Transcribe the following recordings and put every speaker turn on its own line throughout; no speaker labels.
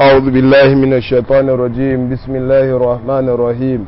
أعوذ بالله من الشيطان الرجيم. بسم الله الرحمن الرحيم.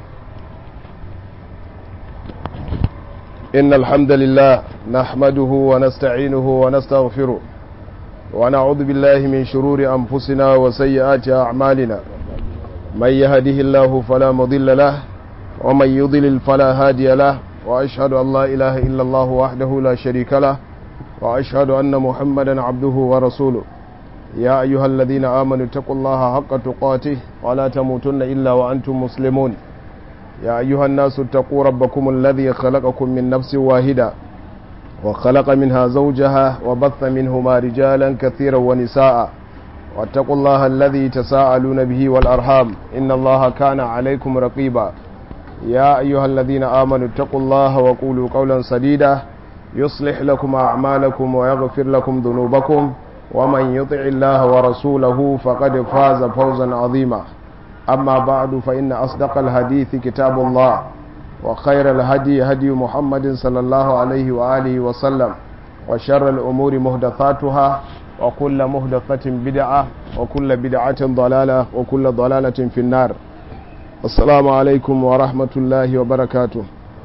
إن الحمد لله نحمده ونستعينه ونستغفره ونعوذ بالله من شرور أنفسنا وسيئات أعمالنا. من يهده الله فلا مضل له ومن يضلل فلا هادي له، وأشهد أن لا إله إلا الله وحده لا شريك له، وأشهد أن محمدا عبده ورسوله. يا أيها الذين آمنوا اتقوا الله حق تقاته ولا تموتن إلا وأنتم مسلمون. يا أيها الناس اتقوا ربكم الذي خلقكم من نفس واحدة وخلق منها زوجها وبث منهما رجالا كثيرا ونساء، واتقوا الله الذي تساءلون به والأرحام إن الله كان عليكم رقيبا. يا أيها الذين آمنوا اتقوا الله وقولوا قولا سديدا يصلح لكم أعمالكم ويغفر لكم ذنوبكم، ومن يطع الله ورسوله فقد فاز فوزا عظيما. أما بعد، فإن أصدق الحديث كتاب الله، وخير الهدي هدي محمد صلى الله عليه وآله وسلم، وشر الأمور مهدثاتها، وكل مهدثة بدعة، وكل بدعة ضلالة، وكل ضلالة في النار. السلام عليكم ورحمة الله وبركاته.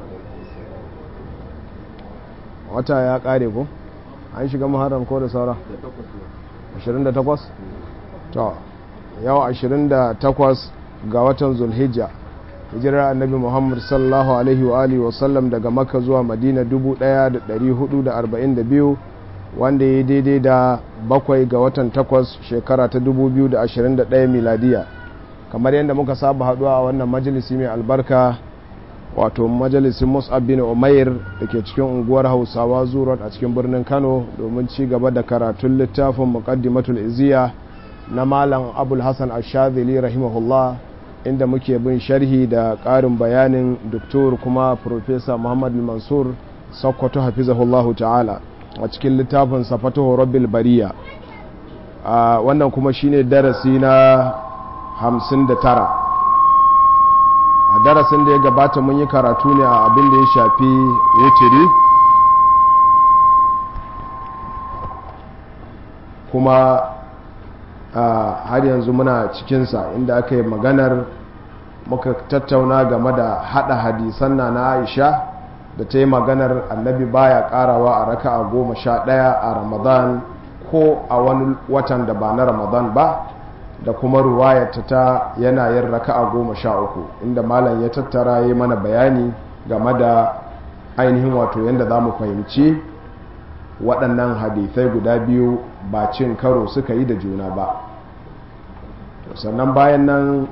wata ya kare ku an shiga muharram ko da saura 28 to yau 28 ga watan zulhijja, hijirar annabi muhammad sallallahu alaihi wa alihi wasallam daga makka zuwa madina 1442, wanda ya daidai da 7 ga watan 8 shekara ta 2021 miladiya. kamar yadda muka saba haduwa a wannan majalisi mai albarka, wato majalisin Mus'ab bin Umair da ke cikin unguwar Hausawa Zurot a cikin birnin Kano, domin ci gaba da karatun littafin Muqaddimatul Izziya na Malam Abul Hasan Ash-Shadhili rahimahullah, inda muke bin sharhi da ƙarin bayanin Dr. kuma Professor Muhammad Mansur Sokoto hafizahullahu ta'ala a cikin littafin Fatuhu Rabbil Bariya. Wannan kuma shine darasi na 59. a darasin da ya gabata mun yi karatu ne a abin da ya shafi wutiri, kuma har yanzu muna cikinsa, inda aka yi maganar muka tattauna game da hada hadisan na Aisha da ta yi maganar annabi baya karawa a raka'a 11 a Ramadan ko a wani watan da ba na Ramadan ba, da kuma ruwayata ta yana yin raka'a 13, inda malam ya tattara yi mana bayani game da ainihin wato yadda za mu fahimci waɗannan hadithai guda biyu ba cin karo suka yi da juna ba. Sannan bayan nan,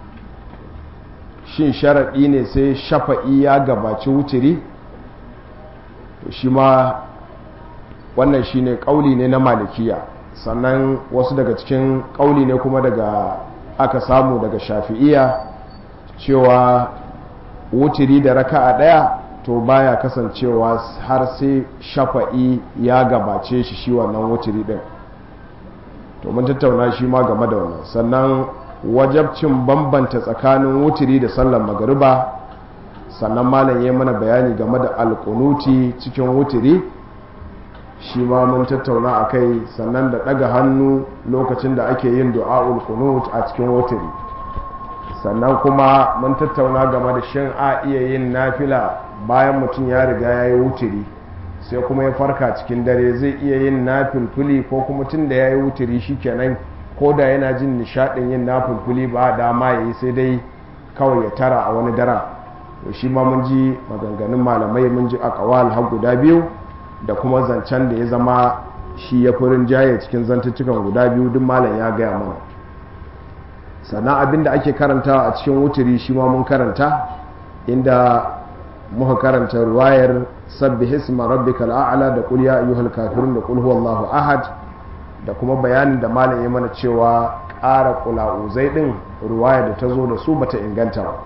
shin sharaɗi ne sai shafa'i ya gabaci wutiri? To shi ma wannan shi ne ƙauli ne na malikiya, sannan wasu daga cikin ƙauli ne kuma daga aka samu daga shafi'iya, cewa wutiri da raka'a ɗaya to baya kasancewa har sai shafa'i ya gabace shi wannan wutiri ɗin. to mun tattauna shi ma game da wannan. Sannan wajabcin bambanta tsakanin wutiri da sallar magariba, sannan malam ya mana bayani game da alƙunuti cikin wutiri, shi ma mun tattauna a kai. Sannan da ɗaga hannu lokacin da ake yin du'a'ul qunut a cikin wutiri. Sannan kuma mun tattauna game da shin a iya yin nafila bayan mutum ya riga ya yi wutiri sai kuma ya farka cikin dare, zai iya yin nafilfuli ko kuma tun da ya yi wutiri shi kenan, ko da yana jin nishaɗin yin nafilfuli ba dama ya yi, sai dai kawai ya tara a wani dara. to shi ma mun ji maganganun malamai, mun ji aqwal har guda biyu, da kuma zancen da ya zama shi ya furin jaye cikin zantuttukan guda biyu, duk malam ya gaya mana. sannan abin da ake karanta a cikin wutiri shi ma mun karanta, inda muka karanta ruwayar sabbih isma rabbikal a'la da qul ya ayyuhal kafirun da qul huwallahu ahad, da kuma bayanin da malam ya mana cewa ƙara qula'uzai din ruwaya da ta zo da su bata inganta ba.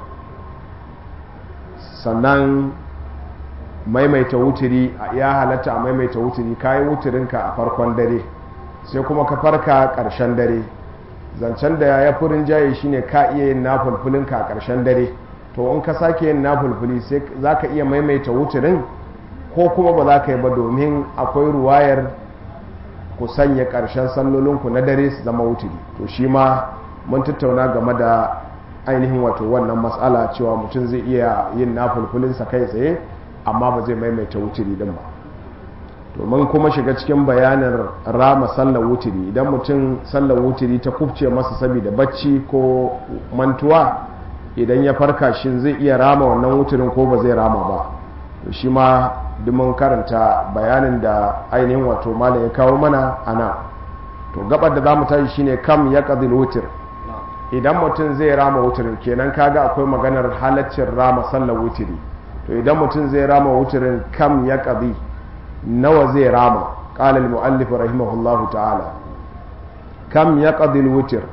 sannan maimaita wutiri, ya halatta a maimaita wutiri, kayi wutirinka a farkon dare sai kuma ka farka ƙarshen dare, zancen da ya furin jaye shine ka iya yin nafulfulinka a ƙarshen dare. to in ka sake yin nafulfuli sai za ka iya maimaita wutirin ko kuma ba za ka yi ba, domin akwai ruwayar ku sanya ƙarshen sallolinku na dare su zama wutiri. to shi ma mun tattauna game da ainihin wato wannan matsala cewa mutum zai iya yin nafulfulinsa kai tsaye amma ba zai maimaita wutiri din ba. to mun kuma shiga cikin bayanin rama sallar wutiri. Idan mutum sallar wutiri ta kufce masa saboda bacci ko mantuwa, idan ya farka shi zai iya rama wannan wutirin ko ba zai rama ba. to shi ma duk mun karanta bayanin da ainihin wato malam ya kawo mana ana. to gabar da za mu tashi shine kam ya qadil wutir. idan mutum zai rama wutirin, kenan kaga akwai maganar halaccin rama sallar wutiri. to idan mutum zai rama wutirin, kam ya qadi, nawa zai rama? qala al muallif rahimahullahu ta'ala, kam ya qadil wutir.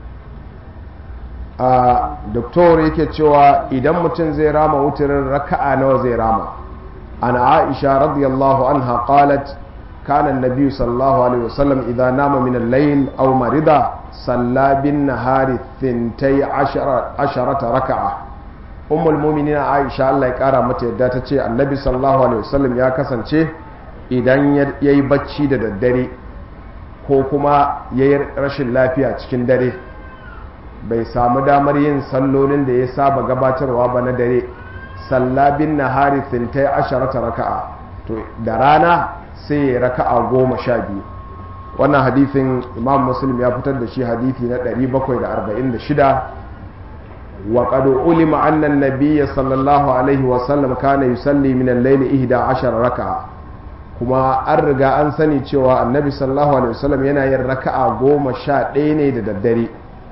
doktor yake cewa idan mutum zai rama wutirin, raka'a nawa zai rama? ana aisha radiyallahu anha qalat kana an-nabiy sallallahu alaihi wasallam idha nama min al-layl aw marida salla bin nahari 12 raka'a. ummul mu'minin aisha Allah ya kara mata yadda ta ce annabi sallallahu alaihi wasallam ya kasance idan yayi bacci da daddare ko kuma yayi rashin lafiya cikin dare, bai samu damar yin sallolin da ya saba gabatarwa ba na dare, sallabin nahari 12 raka'a, to da rana sai ya raka'a 12. wannan hadithin imam muslim ya fitar da shi hadithi na 746. wa qad ulima anna an-nabiyya sallallahu alaihi wa sallam kana yusalli min al-layli 11 raka'a, kuma an riga an sani cewa annabi sallallahu alaihi wasallam yana yin raka'a 11 ne da daddare.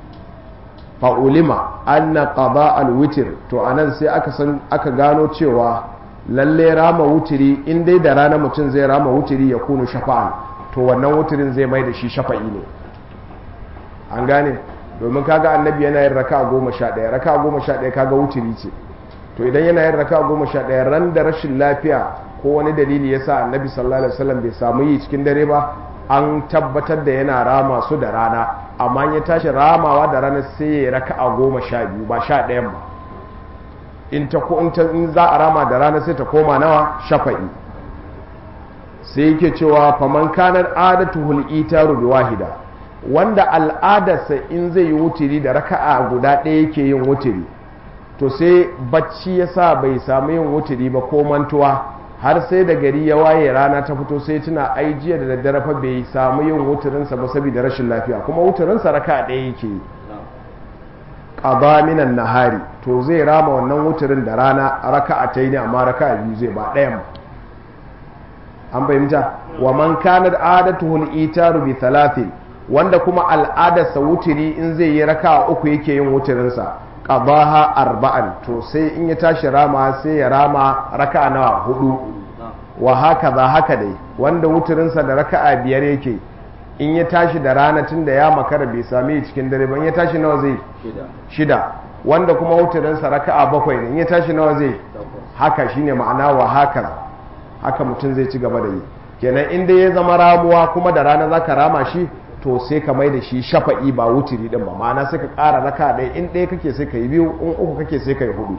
fa'ulima anna qada al-witr, to anan sai aka gano cewa lalle rama wutiri, in dai da rana mutum zai rama wutiri ya kunu shafa'an, to wannan wutirin zai mai da shi shafa'i ne. an gane, domin kaga annabi yana yin raka'a 11, raka'a 11 kaga wutiri ce. to idan yana yin raka'a 11 ran da rashin lafiya ko wani dalili yasa annabi sallallahu alaihi wasallam bai samu yi cikin dare ba, an tabbatar da yana rama su da rana, amma ya tashi ramawa da rana sai ya raka'a 12 ba 11 ba. in za a rama da rana sai ta koma nawa? shafa'i. sai yake cewa faman kanar adatuhul itaru bi wahida, wanda al'adarsa in zai yi wutiri da raka'a guda ɗaya yake yin wutiri, to sai bacci yasa bai samu yin wutiri ba ko mantuwa, har sai da gari ya waye rana ta fito sai tuna ai jiya da daddare fa bai samu yin wutirinsa ba saboda rashin lafiya, kuma wutirinsa raka'a ɗaya yake yi. qada minan nahari, to zai rama wannan wutirin da rana raka'a ta ne, amma raka'a biyu zai ba ɗayan ba. an fahimta. wa man kana adatuhul itaru bi 3, wanda kuma al'adarsa wutiri in zai yi raka'a 3 yake yin wutirinsa, qadaha 4, to sai in ya tashi rama sai ya rama raka'a nawa? 4. wa haka dai wanda wutirinsa da raka'a 5 yake, in ya tashi da rana tun da ya makara bai sami cikin dare ba, in ya tashi nawa zai? 6. wanda kuma wutirinsa raka'a 7 ne, in ya tashi nawa zai? haka shine ma'ana wa haka mutum zai ci gaba da yi. kenan inda ya zama ramuwa kuma da rana zaka rama shi, to sai ka mai da shi shafa'i ba wutiri din ba, ma'ana sai ka ƙara raka ɗaya, in ɗaya kake sai ka yi 2, in 3 kake sai ka yi 4.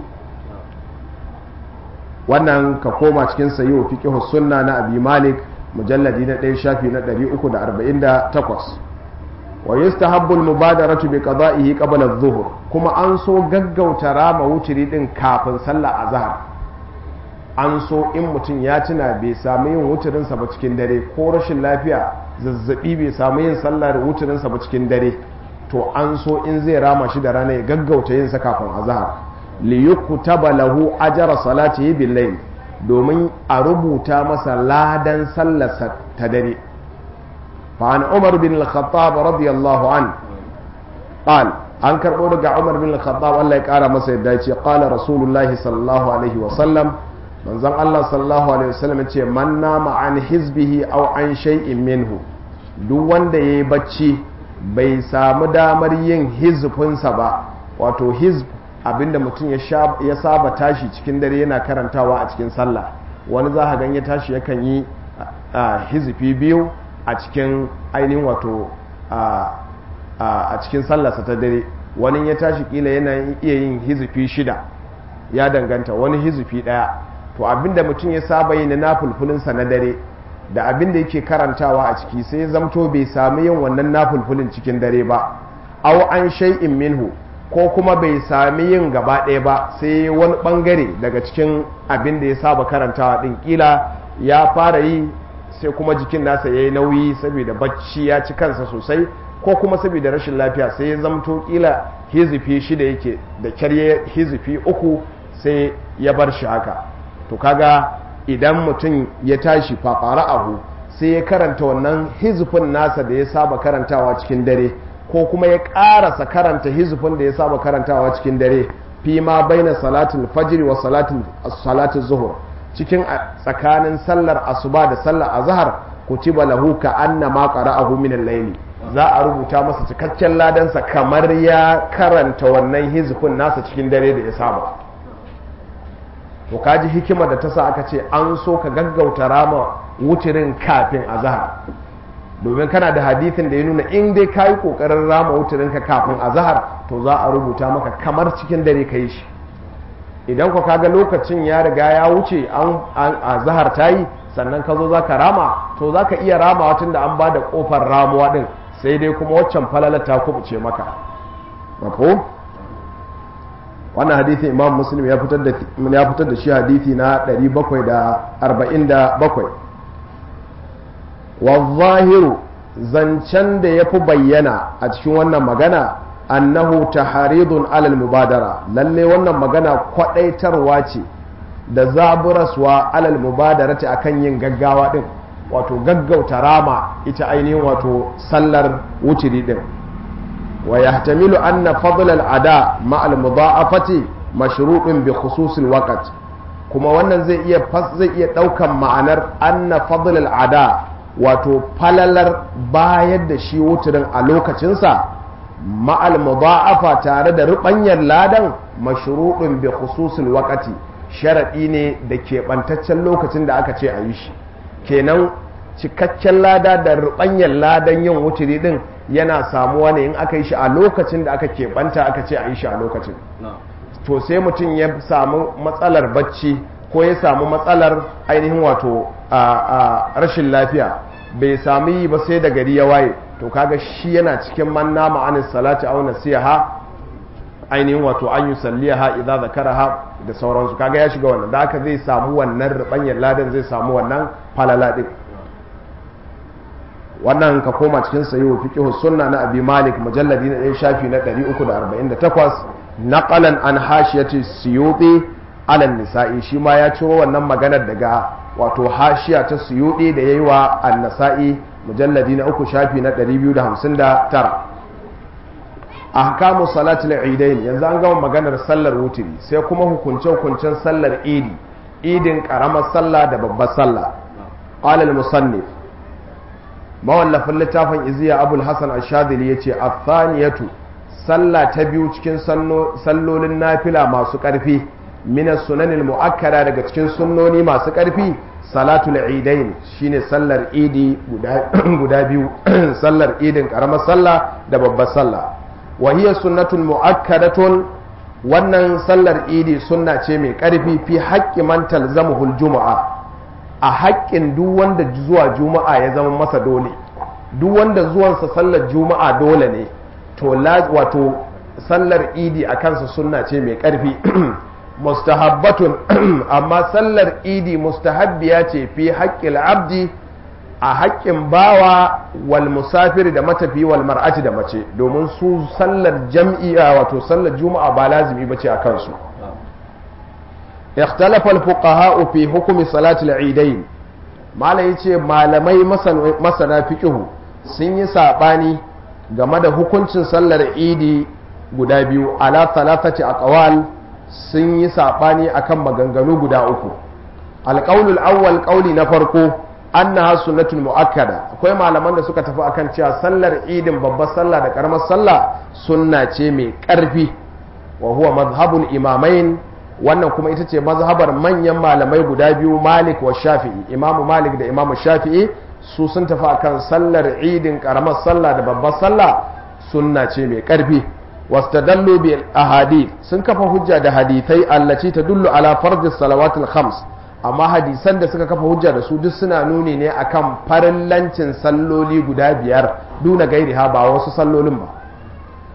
wannan ka koma cikin sahihu fiqh sunna na abi malik mujalladi na 1 shafi na 348. wa yustahabbu al-mubadaratu bi qada'ihi qabla adh-dhuhr, kuma an so gaggauta rama wutiri din kafin sallar azhar. an so in mutum ya tuna bai samu yin wutirinsa ba cikin dare, ko rashin lafiya zazzabi bai samu yin sallar wutirinsa ba cikin dare, to an so in zai rama shi da rana ya gaggauta yin sa kafin azhar, li yuktaba lahu ajra salatihi bil layl, domin a rubuta masa ladan sallarsa ta dare. fa an umar bin al-khattab radiyallahu an qal, an karbo daga umar bin al-khattab Allah ya kara masa yadda ya ce qala rasulullahi sallallahu alaihi wa sallam, manzon Allah sallallahu alaihi wasallam ce man nama an hizbihi aw an shay'in minhu, duk wanda yayi bacci bai samu damar yin hizfinsa ba, wato hizb abinda mutum ya saba tashi cikin dare yana karantawa a cikin sallah. wani za ka gan ya tashi yakan yi hizfi 2 a cikin ainihin wato a cikin sallarsa ta dare, wani ya tashi kila yana iya yin hizfi 6, ya danganta, wani hizfi 1. to abinda mutum ya saba yi na nafulfulinsa na dare da abinda yake karantawa a ciki, sai ya zamto bai sami yin wannan nafulfulin cikin dare ba, aw an shay'in minhu ko kuma bai sami yin gaba ɗaya ba sai wani bangare daga cikin abin da ya saba karantawa din kila ya fara yi sai kuma jikin nasa yayi nauyi saboda bacci ya ci kansa sosai ko kuma saboda rashin lafiya sai ya zamto kila hizifi shida yake da kyarye hizifi 3 sai ya bar shi haka to kaga idan mutum ya tashi faqara'ahu sai ya karanta wannan hizifin nasa da ya saba karantawa cikin dare ko kuma ya karasa karanta hizifin da ya saba karantawa cikin dare fi ma baina salatul fajr wa salatul zuhur cikin tsakanin sallar asuba da sallar azhar kutiba lahu ka anna ma qara'ahu min al-layli za a rubuta masa cikakken ladansa kamar ya karanta wannan hizifin nasa cikin dare da ya saba to kaji hikima da ta sa aka ce an so ka gaggauta rama wutirin kafin azhar domin kana da hadithin da ya nuna in dai kayi kokarin rama wutirin ka kafin azhar to za a rubuta maka kamar cikin dare kai shi idan ka kaga lokacin ya riga ya wuce an azhar tayi sannan ka zo zaka rama to zaka iya rama tun da an bada kofar ramuwa din sai dai kuma waccan falalar ta kubuce maka mafhum wannan hadithi imam muslim ya fitar da shi hadithi na 747 wa zahiru zancen da ya fi bayyana a cikin wannan magana annahu taharidun alal mubadara lalle wannan magana kwadaitarwa ce da zaburaswa alal mubadarati akan yin gaggawa din wato gaggauta rama ita ainihin wato sallar wutiri din wa yahtamilu anna fadl al-ada ma al-mudha'afati mashrutun bi khusus al-waqt kuma wannan zai iya daukan ma'anar anna fadl al-ada wato falalar bayar da shi wutirin a lokacinsa ma al-mudha'afa tare da rubanyar ladan mashrutun bi khusus al-waqti sharadi ne da keɓantaccen lokacin da aka ce a yi shi kenan cikakken lada da rubanyar ladan yin wutiri din yana samuwa ne in aka yi shi a lokacin da aka keɓanta aka ce a yi shi a lokacin to sai mutum ya samu matsalar bacci ko ya samu matsalar ainihin wato a rashin lafiya bai sami yi ba sai da gari ya waye to kaga shi yana cikin manna ma'anin salati aw nasiha ainihin wato an yusalliha idza zakaraha da sauransu kaga ya shiga wannan da haka zai samu wannan rubanyar ladan zai samu wannan falala din wannan ka koma cikin sahihu fiqh sunna na abi malik mujalladi na 1 shafi na 348 naqalan an hashiyati suyuti ala nisa'i shi ma ya ciro wannan maganar daga wato hashiya ta suyuti da yayi wa an-nasa'i mujalladi na 3 shafi na 259 ahkamu salatul eidain yanzu an gama maganar sallar wutiri sai kuma hukunce-hukuncen sallar idin karamar sallah da babbar sallah qala al-musannif mawallafin littafin iziya abul hasan ash-shadili yace athaniyatu sallah ta biyu cikin sallolin nafila masu karfi min as-sunanil muakkada daga cikin sunnoni masu karfi salatul eidain shine sallar idi guda biyu sallar idin karamar sallah da babbar sallah wa hiya sunnatun muakkadatun wannan sallar idi sunna ce mai karfi fi haqqi man talzamuhul jumu'a a haƙƙin duk wanda zuwa juma'a ya zama masa dole duk wanda zuwansa sallar juma'a dole ne to wato sallar idi a kansa sunna ce mai ƙarfi mustahabbatun amma sallar idi mustahabbiya ce fi haƙƙil abdi a haƙƙin bawa wal musafiri da matafi wal mar'ati da mace domin su sallar jam'iya wato sallar juma'a ba lazimi bace a kansu ikhtalafa al-fuqaha fi hukmi salati al-eidain malai yace malamai masana fiqhu sun yi sabani game da hukuncin sallar idi guda biyu ala thalathati aqwal sun yi sabani akan maganganu guda uku al-qawl al-awwal qawli na farko annaha sunnatul muakkada akwai malaman da suka tafi akan cewa sallar idin babbar sallah da karamar sallah sunna ce mai karfi wa huwa madhhabul imamain wannan kuma ita ce mazhabar manyan malamai guda biyu Malik wa Shafi'i Imamu Malik da Imamu Shafi'i su sun tafi akan sallar idin karamar sallah da babbar sallah sunna ce mai karfi wastadallu bil ahadith sun kafa hujja da hadithai allati tadullu ala fardhi salawatil khams amma hadisan da suka kafa hujja da su duk suna nuni ne akan farillancin salloli guda biyar duna gairiha ba wasu sallolin ba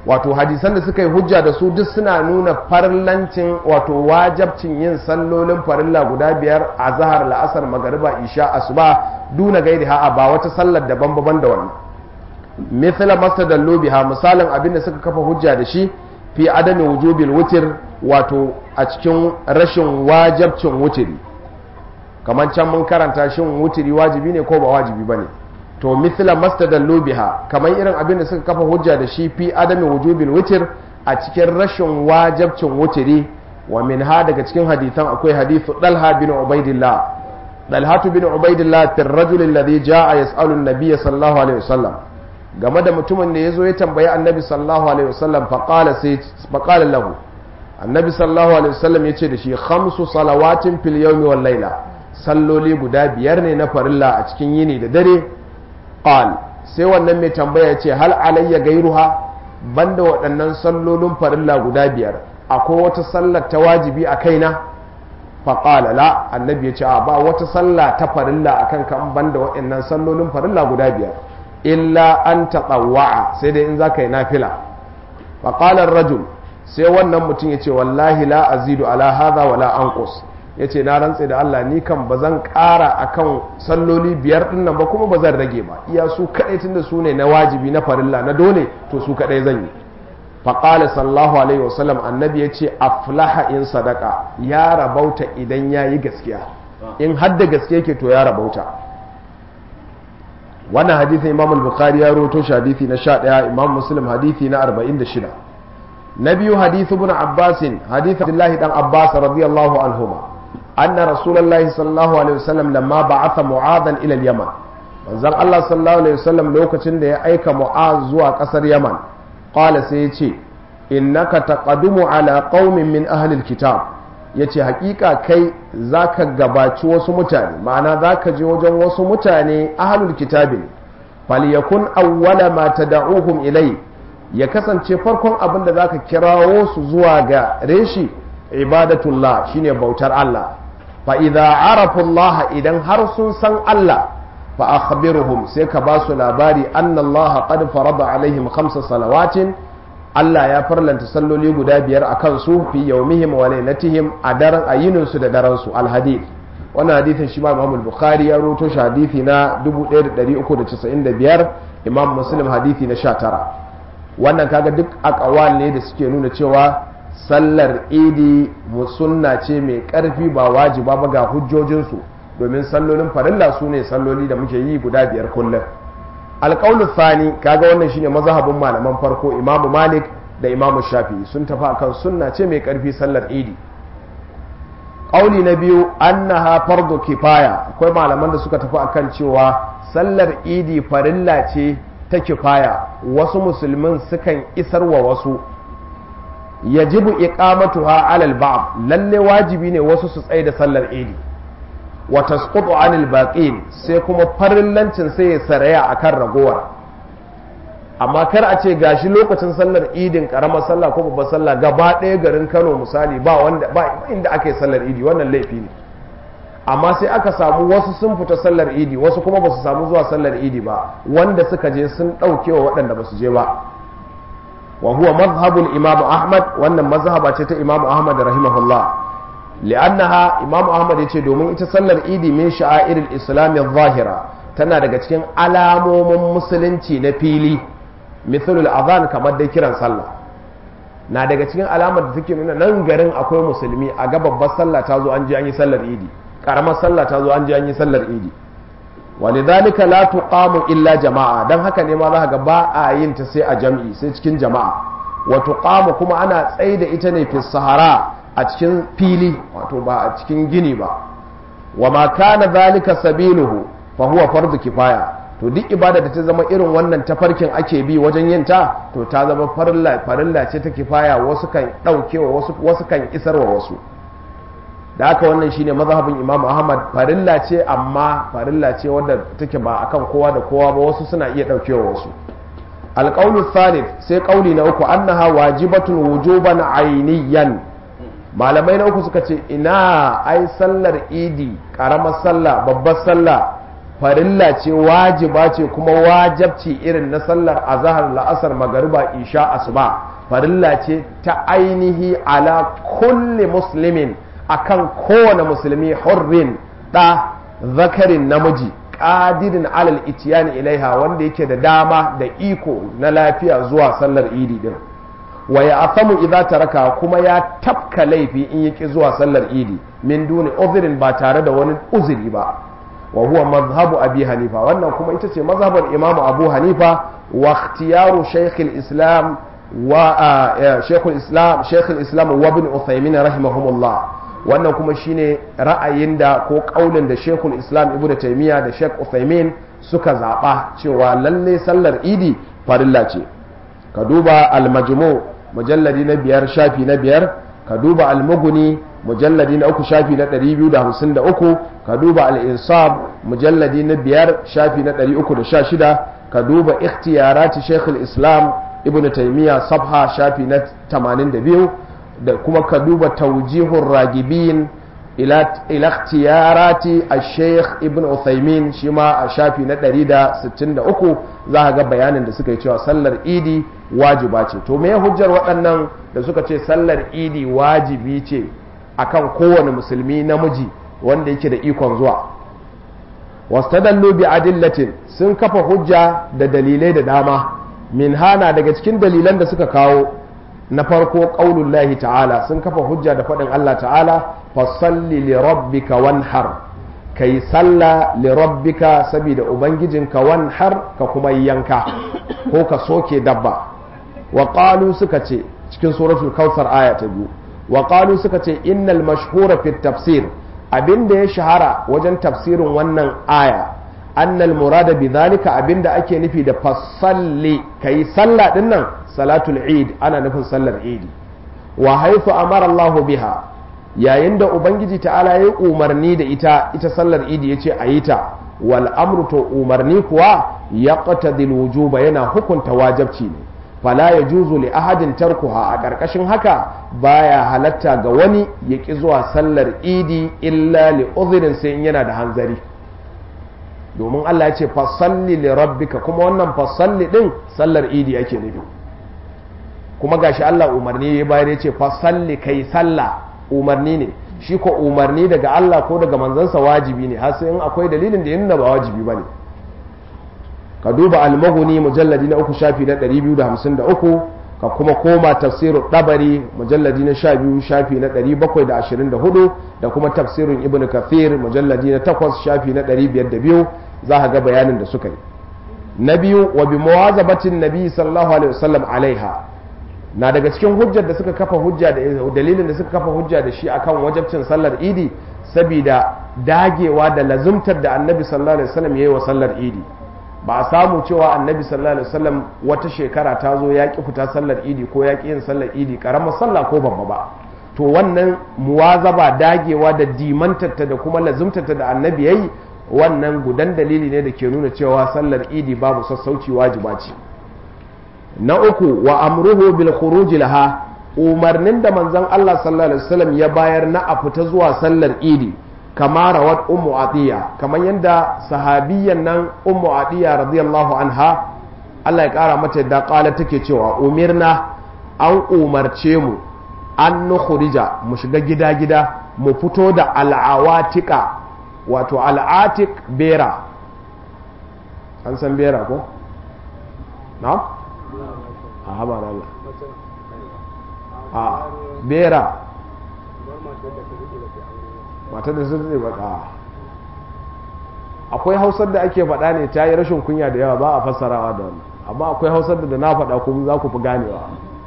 wato hadisan da suka yi hujja da su duk suna nuna farlancin wato wajabcin yin sallolin farilla guda biyar a zahar la'asar magariba isha asuba duna gairi ha'a ba wata sallar daban da wannan mithla mastadallu biha misalin abin da suka kafa hujja da shi fi adami wujubil wutir wato a cikin rashin wajabcin wutiri kamar can mun karanta shin wutiri wajibi ne ko ba wajibi bane to mithla mastadallu biha kamar irin abin da suka kafa hujja da shi fi adami wujubil wutir a cikin rashin wajabcin wutiri wa minha daga cikin hadisan akwai hadithu Dalha bin Ubaidillah Dalhatu bin Ubaidillah fi ar-rajul alladhi jaa yas'alu an-nabiy sallallahu alaihi wasallam game da mutumin da yazo ya tambayi annabi sallallahu alaihi wasallam faqala lahu annabi sallallahu alaihi wasallam yace da shi khamsu salawatin fil yawmi wal layla salloli guda biyar ne na farilla a cikin yini da dare qal sai wannan mai tambaya yace hal alayya gairuha banda waɗannan sallolin farilla guda biyar akwai wata sallar ta wajibi a kaina faqala la annabi yace a ba wata sallah ta farilla akan kan banda waɗannan sallolin farilla guda biyar illa an tatawwa sai dai in zaka yi nafila faqala ar-rajul sai wannan mutum yace wallahi la azidu ala hadha wala anqus yace na rantse da Allah ni kan bazan ƙara akan salloli biyar din nan ba kuma bazan rage ba iya su kadai tunda su ne na wajibi na farilla na dole to su kadai zan yi faqala sallallahu alaihi wasallam annabi yace aflaha in sadaka ya rabauta idan yayi gaskiya in hadda gaske yake to ya rabauta wannan hadisin imam al-bukhari ya rawaito shi hadisi na 11 imam muslim hadisi na 46 na biyu hadisi ibn abbas hadisi abdullahi dan abbas radiyallahu anhuma anna rasulullahi sallallahu alaihi wasallam lamma ba'atha mu'adhan ila al-yaman manzon Allah sallallahu alaihi wasallam lokacin da ya aika mu'az zuwa kasar yaman qala sai yace innaka taqaddumu ala qaumin min ahli al-kitab yace hakika kai zaka gabaci wasu mutane ma'ana zaka je wajen wasu mutane ahlul kitabi falyakun awwala ma tad'uhum ilay ya kasance farkon abin da zaka kirawo su zuwa ga reshi ibadatullah shine bautar Allah fa idza arafu Allah idan har sun san Allah fa akhbiruhum sai ka ba su labari anna Allah qad farada alaihim 5 salawatin Allah ya farlanta salloli guda biyar a kansu fi yaumihim wa lailatihim a daren ayinin su da daren su alhadith wannan hadithin shi ma Imam Bukhari ya rawaito shi hadithi na 1395 Imam Muslim hadithi na 19 wannan kaga duk aqwal ne da suke nuna cewa sallar idi sunna ce mai karfi ba wajiba ba ga hujjojin su domin sallolin farilla su ne salloli da muke yi guda biyar kullum alƙaunin thani kaga wannan shine mazhabin malaman farko imamu malik da imamu shafi'i sun tafi akan sunna ce mai ƙarfi sallar idi ƙauli na biyu annaha fardu kifaya akwai malaman da suka tafi akan cewa sallar idi farilla ce ta kifaya wasu musulmin sukan isar wa wasu yajibu iqamatuha alal ba'd lalle wajibi ne wasu su tsaye da sallar idi wa tasqutu anil baqin sai kuma farillancin sai ya saraya akan ragowar amma kar a ce gashi lokacin sallar idin karamar sallah ko babbar sallah gaba ɗaya garin Kano misali ba inda aka yi sallar idi wannan laifi ne amma sai aka samu wasu sun fita sallar idi wasu kuma ba su samu zuwa sallar idi ba wanda suka je sun ɗauke wa waɗanda ba su je ba wa huwa mazhabul imam ahmad wannan mazhaba ce ta imam ahmad rahimahullah li'annaha imam ahmad yace domin ita sallar idi min sha'airil islam adh-dhahira tana daga cikin alamomin musulunci na fili mithlul adhan kamar dai kiran sallah na daga cikin alamar da take nuna nan garin akwai musulmi a ga babbar sallah ta zo an je an yi sallar idi karamar sallah ta zo an je an yi sallar idi walidhalika la tuqamu illa jama'a dan haka ne ma za ga ba a yin ta sai a jam'i sai cikin jama'a wa tuqamu kuma ana tsaida ita ne fi sahara a cikin fili wato ba a cikin gini ba wa ma kana dhalika sabiluhu fa huwa fardu kifaya to duk ibada da ta zama irin wannan tafarkin ake bi wajen yin ta to ta zama farilla ce ta kifaya wasu kan daukewa wasu kan isarwa wasu da haka wannan shine mazhabin Imam Ahmad farilla ce amma farilla ce wadda take ba akan kowa da kowa ba wasu suna iya daukewa wasu alqawlu thalith sai kauli na uku annaha wajibatun wujuban ayniyan malamai na uku suka ce ina ai sallar idi karamar sallah babbar sallah farilla ce wajiba ce kuma wajabci irin na sallar azhar la'asar magariba isha asuba farilla ce ta ainihi ala kulli muslimin akan kowane musulmi hurrin da zakarin namiji qadirin alal itiyani ilaiha wanda yake da dama da iko na lafiya zuwa sallar idi din wa ya asamu idza taraka kuma ya tafka laifi in yaki zuwa sallar idi min duni uzrin ba tare da wani uzuri ba wa huwa mazhabu abi hanifa wannan kuma ita ce mazhabar imam abu hanifa wa ikhtiyaru shaykh al-islam wa shaykh al-islam wa ibn uthaymin rahimahumullah wannan kuma shine ra'ayin da ko kaulin da shaykh al-islam ibn taymiya da shaykh uthaymin suka zaba cewa lalle sallar idi farilla ce ka duba al-majmu' mujalladi na 5 shafi na 5 ka duba al-mughni mujalladi na 3 shafi na 253 ka duba al-insab mujalladi na 5 shafi na 316 ka duba ikhtiyarati shaykh al-islam ibn taymiya sabha shafi na 82 da kuma ka duba tawjihur ragibin ila ikhtiyarati al-shaykh ibn uthaymin shi ma a shafi na 163 za ka ga bayanin da suka yi cewa sallar idi wajiba ce to me hujjar waɗannan da suka ce sallar idi wajibi ce akan kowane musulmi namiji wanda yake da ikon zuwa wastadallu bi adillatin sun kafa hujja da dalilai da dama min hana daga cikin dalilan da suka kawo na farko qaulullahi ta'ala sun kafa hujja da faɗin Allah ta'ala fasalli li rabbika wanhar kai salla li rabbika saboda ubangijinka wanhar ka kuma yanka ko ka soke dabba wa qalu suka ce cikin suratul kautsar aya ta 2 wa qalu suka ce innal mashhura fi tafsir abinda ya shahara wajen tafsirin wannan aya annal murada bi zalika abinda ake nufi da fasalli kai sallah dinnan salatul eid ana nufin sallar eid wa haythu amara Allah biha yayin da ubangiji ta'ala ya umarni da ita sallar eid yace ayi ta wal amru to umarni kuwa yaqtadi al wujuba yana hukunta wajibci ne fala ya juzu li ahadin tarkuha a ƙarƙashin haka baya halatta ga wani ya ƙi zuwa sallar idi illa li uzrin sai in yana da hanzari domin Allah ya ce fasalli li rabbika kuma wannan fasalli din sallar idi ake nufi kuma gashi Allah umarni ya bayar ya ce fasalli kai sallah umarni ne shi ko umarni daga Allah ko daga manzansa wajibi ne har sai in akwai dalilin da ya nuna ba wajibi bane ka duba al-mughni mujalladi na 3 shafi na 253 ka kuma koma tafsirul dabari mujalladi na 12 shafi na 724 da kuma tafsirin ibnu kathir mujalladi na 8 shafi na 502 za ka ga bayanin da suka yi na biyu wa bi muwazabatin nabi sallallahu alaihi wasallam alaiha na daga cikin hujjar da suka kafa hujja da dalilin da suka kafa hujja da shi akan wajibcin sallar idi saboda dagewa da lazumtar da annabi sallallahu alaihi wasallam yayi wa sallar idi ba a samu cewa annabi sallallahu alaihi wasallam wata shekara ta zo ya ki fita sallar idi ko ya ki yin sallar idi karamar sallah ko babba ba to wannan muwazaba dagewa da dimantarta da kuma lazumtarta da annabi yayi wannan gudan dalili ne da ke nuna cewa sallar idi babu sassauci wajiba ce na uku wa amruhu bil khuruj laha umarnin da manzon Allah sallallahu alaihi wasallam ya bayar na a fita zuwa sallar idi kama rawat ummu atiya kamar yadda sahabiyyan nan ummu atiya radiyallahu anha Allah ya kara mata da kala take cewa umirna an umarce mu an nukhrija mu shiga gida mu fito da al'awatika wato al'atik bera an san bera ko na a habar Allah a bera matar da sun zai baka akwai hausar da ake faɗa ne ta yi rashin kunya da yawa ba a fassarawa da wannan amma akwai hausar da na faɗa kuma za ku fi ganewa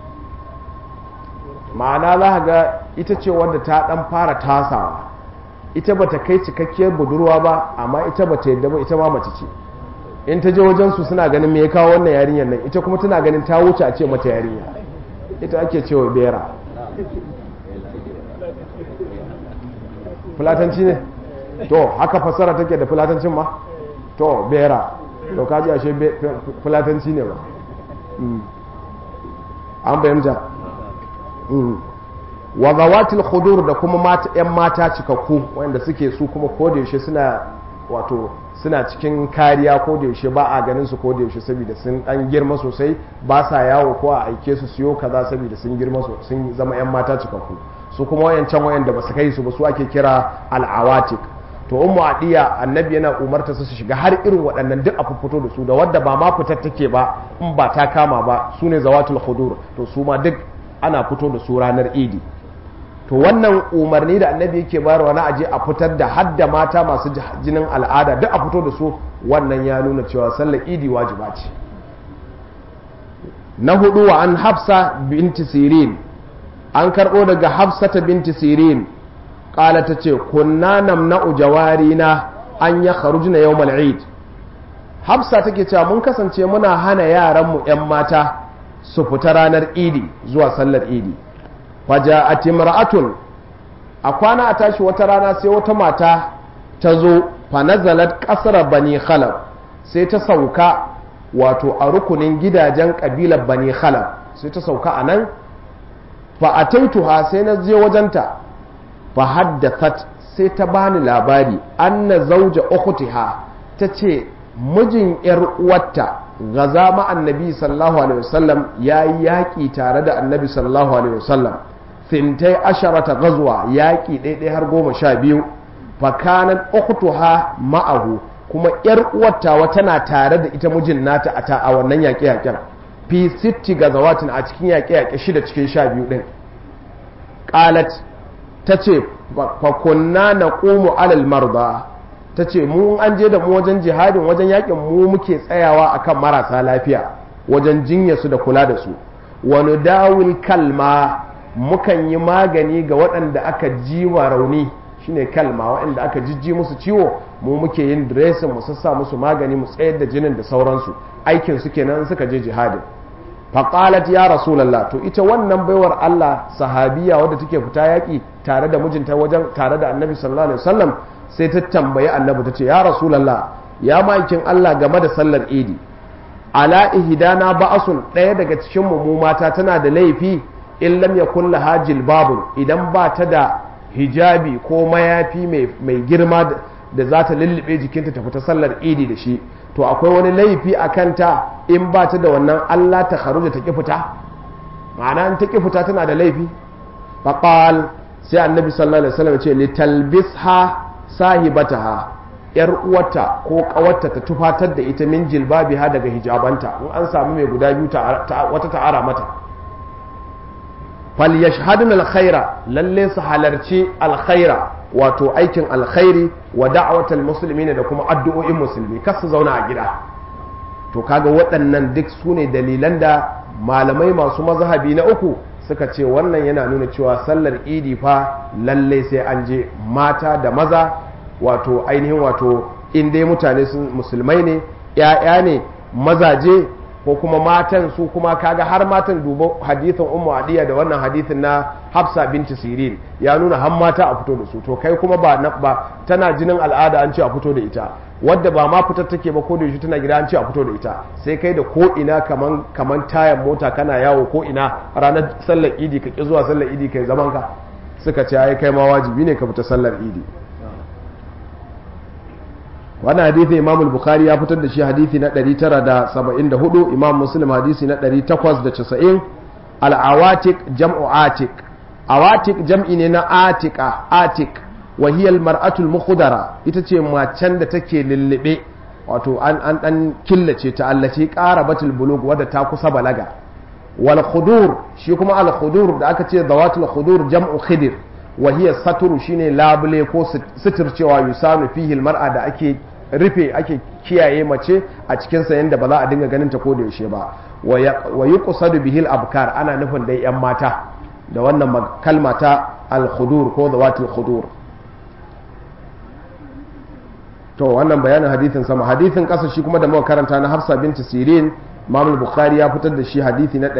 ma'ana za ga ita ce wadda ta ɗan fara tasawa ita ba ta kai cikakkiyar budurwa ba amma ita ba ta yadda ba ita ma mace ce in ta je wajensu suna ganin me ya kawo wannan yarinyar nan ita kuma tana ganin ta wuce a ce mata yarinya ita ake cewa bera fulatanci ne to haka fassara take da fulatancin ma to bera to kaji ashe fulatanci ne ba an bayyanta wa zawatil khudur da kuma yan mata cikakku wanda suke su kuma kodayaushe suna wato suna cikin kariya ko da yaushe ba a ganin su ko da yaushe saboda sun dan girma sosai ba sa yawo ko a aike su siyo kaza saboda sun girma sun zama yan mata cikakku su kuma wayancan wayanda ba su kai su ba su ake kira al'awatik. to ummu adiya annabi yana umarta su shiga har irin waɗannan duk a fito da su da wadda ba ma fitar take ba in ba ta kama ba su ne zawatul khudur to su ma duk ana fito da su ranar idi. to wannan umarni da annabi yake bayarwa na aje a fitar da hadda mata masu jinin al'ada duk a fito da su wannan ya nuna cewa sallar idi wajiba ce. na hudu wa an hafsa binti sirin an karɓo daga hafsata binti sirin ƙala ta ce kunna namna'u jawarina an ya kharujna yawmal eid. hafsa take cewa mun kasance muna hana yaranmu 'yan mata su fita ranar idi zuwa sallar idi. faja'at imra'atun a kwana a tashi wata rana sai wata mata ta zo fa nazalat qasra bani khalaf sai ta sauka wato a rukunin gidajen kabilar bani khalaf sai ta sauka anan fa ataituha sai na je wajenta fa haddathat sai ta bani labari anna zawja ukhtiha tace mijin yar uwarta gaza ma annabi sallallahu alaihi wasallam yayi yaki tare da annabi sallallahu alaihi wasallam fintai asharata ghazwa yaki daidai har 12 fa kanat ukhtuha ma'ahu kuma yar uwarta tana tare da ita mijin nata a wannan yaƙe yaƙen fi sitti gazawatin a cikin yaƙe yaƙe 6 cikin 12 din qalat tace fa kunna naqumu alal marda tace mu an je da mu wajen jihadin wajen yakin mu muke tsayawa akan marasa lafiya wajen jinya su da kula da su wa nudawil kalma mukan yi magani ga waɗanda aka ji wa rauni shine kalma waɗanda aka jijji musu ciwo mu muke yin dressing mu sassa musu magani mu tsayar da jinin da sauransu aikin su kenan suka je jihadin faqalat ya rasulullah to ita wannan baiwar Allah sahabiya wadda take fita yaki tare da mijinta wajen tare da annabi sallallahu alaihi wasallam sai ta tambayi annabi tace ya rasulullah ya maikin Allah game da sallar idi ala ihdana ba'asun daya daga cikin mu mata tana da laifi in lam yakun laha jilbabun idan ba ta da hijabi ko mayafi mai girma da za ta lullube jikinta ta fita sallar idi da shi to akwai wani laifi a kanta in ba ta da wannan Allah ta kharuja ta ki fita ma'ana in ta ki fita tana da laifi faqal sai annabi sallallahu alaihi wasallam ce litalbisha sahibataha yar uwarta ko kawarta ta tufatar da ita min jilbabiha daga hijabanta in an samu mai guda biyu wata ta'ara mata falyashhadun alkhaira lalle su halarci alkhaira wato aikin alkhairi wa da'watal muslimin da kuma addu'o'in musulmi kar su zauna a gida to kaga waɗannan duk sune dalilan da malamai masu mazhabi na uku suka ce wannan yana nuna cewa sallar idi fa lalle sai an je mata da maza wato ainihin wato in dai mutane sun musulmai ne ƴaƴa ne mazaje ko kuma matan su kuma kaga har matan duba hadithin ummu adiya da wannan hadithin na hafsa binti sirin ya nuna har mata a fito da su to kai kuma ba tana jinin al'ada an ce a fito da ita wadda ba ma fitar take ba ko da yaushe tana gida an ce a fito da ita sai kai da ko ina kaman tayan mota kana yawo ko ina ranar sallar idi ka ki zuwa sallar idi kai zaman ka suka ce ai kai ma wajibi ne ka fita sallar idi wannan hadithi imam al-bukhari ya fitar da shi hadithi na 974 imam muslim hadisi na 890 al-awatik jam'u atik awatik jam'i ne na atika atik wa hiya al-mar'atu al-mukhdara ita ce macen da take lullube wato an dan killace ta allaci qarabatul bulugh wadda ta kusa balaga wal khudur shi kuma al khudur da aka ce zawatul khudur jam'u khidir wa hiya saturu shine labule ko suturcewa yusanu fihi al-mar'a da ake rufe ake kiyaye mace a cikin sa yanda ba za a dinga ganin ta ko da yaushe ba wa yuqsadu bihil abkar ana nufin dai yan mata da wannan kalma ta al-khudur ko zawatul khudur to wannan bayanin hadithin sama hadithin kasa shi kuma da muka karanta na Hafsa binti Sirin Imam Bukhari ya fitar da shi hadisi na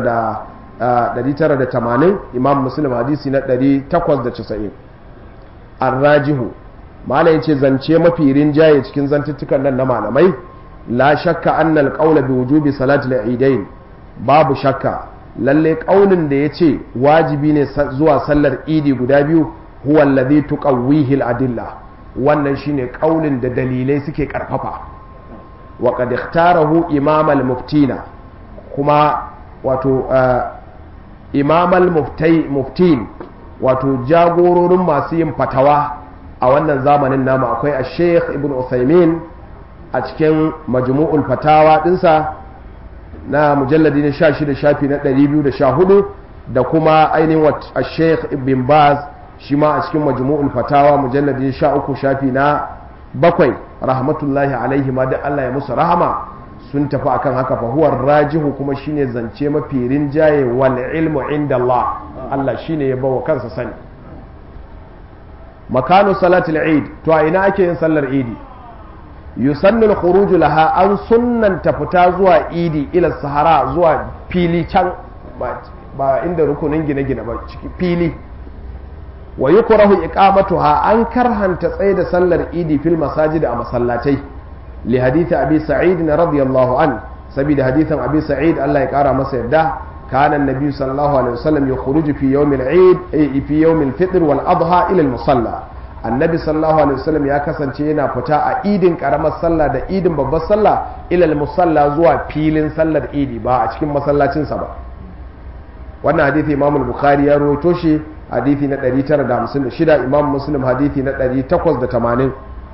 980 Imam Muslim hadisi na 890 ar-rajihu malai yace zance mafi rinjaye cikin zantuttukan nan na malamai la shakka annal qawla bi wujubi salati al-eidain babu shakka lalle kaulin da yace wajibi ne zuwa sallar idi guda biyu huwa alladhi tuqawwihi al-adilla wannan shine kaulin da dalilai suke karfafa wa qad ikhtarahu imam al-muftina kuma wato imam al-muftin wato jagororin masu yin fatawa a wannan zamanin namu akwai al-sheikh ibn Uthaymin a cikin majmu'ul fatawa dinsa na mujalladi na 16 shafi na 214 da kuma ainihin al-sheikh ibn Baz shi ma a cikin majmu'ul fatawa mujalladi 13 shafi na 7 rahmatullahi alaihi ma da Allah ya musu rahama sun tafi akan haka fa huwa rajihu kuma shine zance mafi rinjaye wal ilmu inda Allah Allah shine ya bawa kansa sani makanu salatul eid to a ina ake yin sallar idi yusannu al-khuruj laha an sunnanta fita zuwa idi ila sahara zuwa fili can ba inda rukunin gine-gine ba ciki fili wa yukrahu iqamatuha an karhanta tsaye da sallar idi fil masajid a masallatai li hadith abi sa'id radiyallahu an sabida hadithan abi sa'id Allah ya kara masa yadda kana annabi sallallahu alaihi wasallam yakhruju fi yawm al-eid fi yawm al-fitr wal adha ila al-musalla annabi sallallahu alaihi wasallam ya kasance yana fita a idin karamar sallah da idin babbar sallah ila al-musalla zuwa filin sallar idi ba a cikin masallacin sa ba wannan hadisi imam al-bukhari ya rawaito shi hadisi na 956 imam muslim hadisi na 880